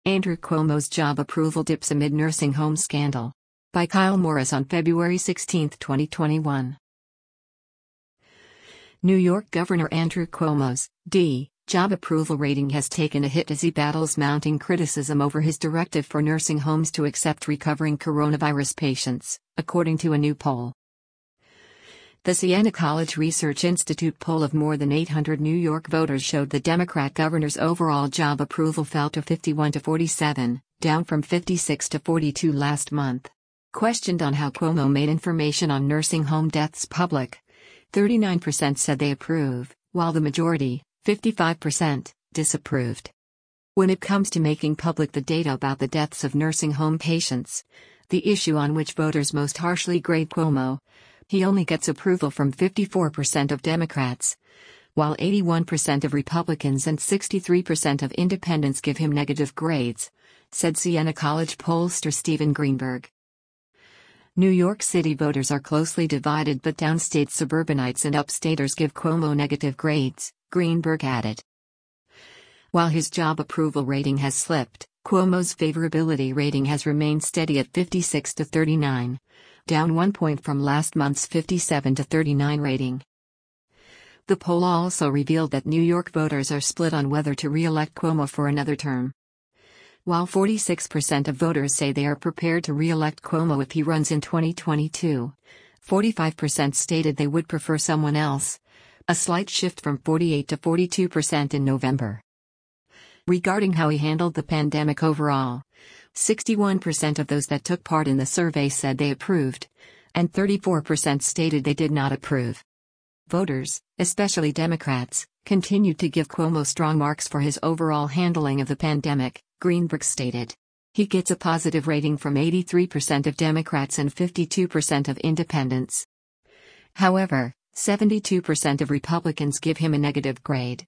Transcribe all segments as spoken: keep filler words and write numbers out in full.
Andrew Cuomo's job approval dips amid nursing home scandal. By Kyle Morris on February sixteenth, twenty twenty-one. New York Governor Andrew Cuomo's D. job approval rating has taken a hit as he battles mounting criticism over his directive for nursing homes to accept recovering coronavirus patients, according to a new poll. The Siena College Research Institute poll of more than eight hundred New York voters showed the Democrat governor's overall job approval fell to fifty-one to forty-seven, down from fifty-six to forty-two last month. Questioned on how Cuomo made information on nursing home deaths public, thirty-nine percent said they approve, while the majority, fifty-five percent, disapproved. When it comes to making public the data about the deaths of nursing home patients, the issue on which voters most harshly grade Cuomo, he only gets approval from fifty-four percent of Democrats, while eighty-one percent of Republicans and sixty-three percent of independents give him negative grades, said Siena College pollster Stephen Greenberg. New York City voters are closely divided, but downstate suburbanites and upstaters give Cuomo negative grades, Greenberg added. While his job approval rating has slipped, Cuomo's favorability rating has remained steady at fifty-six to thirty-nine, down one point from last month's fifty-seven to thirty-nine rating. The poll also revealed that New York voters are split on whether to re-elect Cuomo for another term. While forty-six percent of voters say they are prepared to re-elect Cuomo if he runs in twenty twenty-two, forty-five percent stated they would prefer someone else, a slight shift from forty-eight to forty-two percent in November. Regarding how he handled the pandemic overall, sixty-one percent of those that took part in the survey said they approved, and thirty-four percent stated they did not approve. Voters, especially Democrats, continued to give Cuomo strong marks for his overall handling of the pandemic, Greenberg stated. He gets a positive rating from eighty-three percent of Democrats and fifty-two percent of independents. However, seventy-two percent of Republicans give him a negative grade.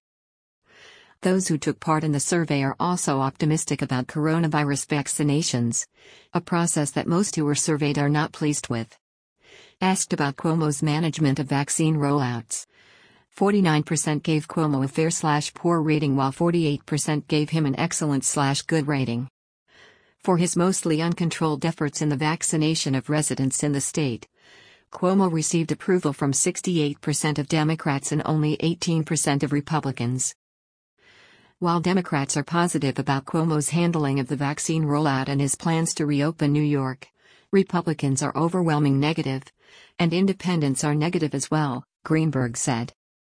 Those who took part in the survey are also optimistic about coronavirus vaccinations, a process that most who were surveyed are not pleased with. Asked about Cuomo's management of vaccine rollouts, forty-nine percent gave Cuomo a fair-slash-poor rating while forty-eight percent gave him an excellent-slash-good rating. For his mostly uncontrolled efforts in the vaccination of residents in the state, Cuomo received approval from sixty-eight percent of Democrats and only eighteen percent of Republicans. While Democrats are positive about Cuomo's handling of the vaccine rollout and his plans to reopen New York, Republicans are overwhelming negative, and independents are negative as well, Greenberg said.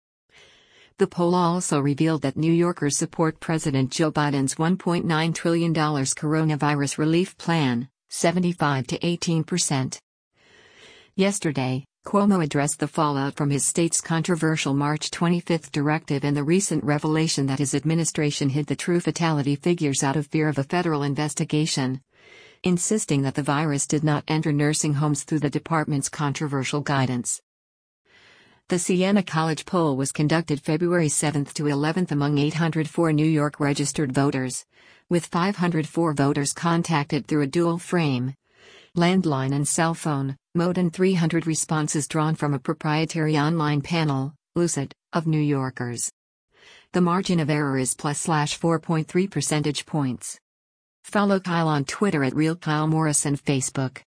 The poll also revealed that New Yorkers support President Joe Biden's one point nine trillion dollars coronavirus relief plan, seventy-five to eighteen percent. Yesterday, Cuomo addressed the fallout from his state's controversial March twenty-fifth directive and the recent revelation that his administration hid the true fatality figures out of fear of a federal investigation, insisting that the virus did not enter nursing homes through the department's controversial guidance. The Siena College poll was conducted February seventh to eleventh among eight hundred four New York registered voters, with five hundred four voters contacted through a dual frame, landline and cell phone, mode and three hundred responses drawn from a proprietary online panel, Lucid, of New Yorkers. The margin of error is plus slash four point three percentage points. Follow Kyle on Twitter at Real Kyle Morris and Facebook.